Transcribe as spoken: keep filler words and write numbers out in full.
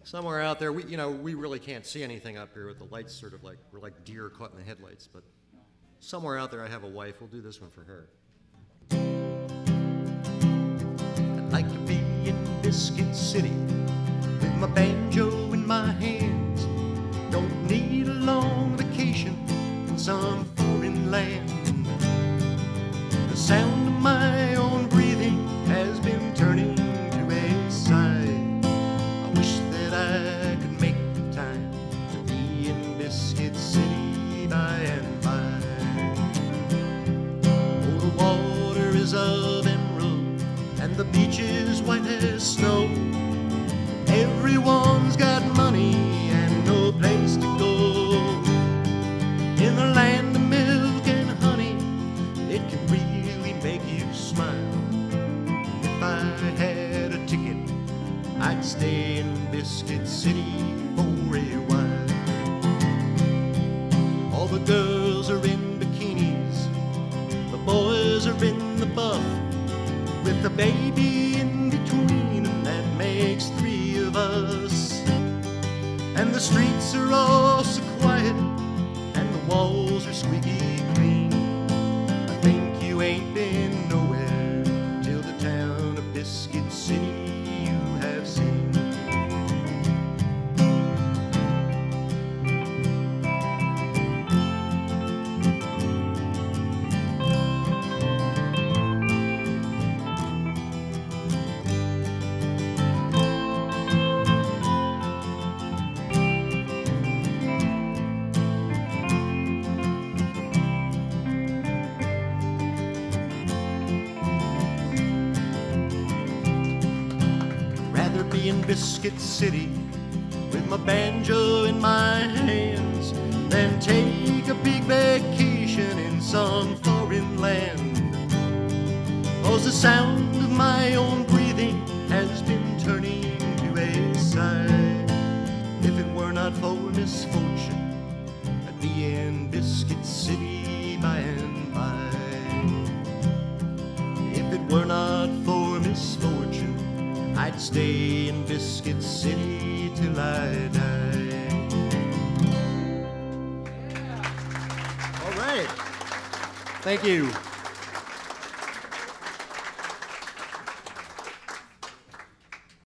somewhere out there, we, you know, we really can't see anything up here with the lights sort of like, we're like deer caught in the headlights, but somewhere out there I have a wife. We'll do this one for her. I'd like to be in Biscuit City with my banjo in my hands. Don't need a long vacation in some foreign land. The sound of my own breathing has been turning to a sigh. I wish that I could make the time to be in Biscuit City by and by. Oh, the water is of emerald and the beach is white as snow. Everyone's got money and no place to go. In the land of milk and honey, it can really make you smile. If I had a ticket, I'd stay in Biscuit City for a while. All the girls are in bikinis, the boys are in the buff, with the baby in between, and that makes three of us. And the streets are all so quiet, and the walls are squeaky clean. I think you ain't been nowhere till the town of Biscuit City you have seen. Be in Biscuit City with my banjo in my hands than take a big vacation in some foreign land. 'Cause the sound of my own breathing has been turning to a sigh. If it were not for misfortune, I'd be in Biscuit City by and by. If it were not for misfortune, I'd stay in Biscuit City till I die. All right. Thank you.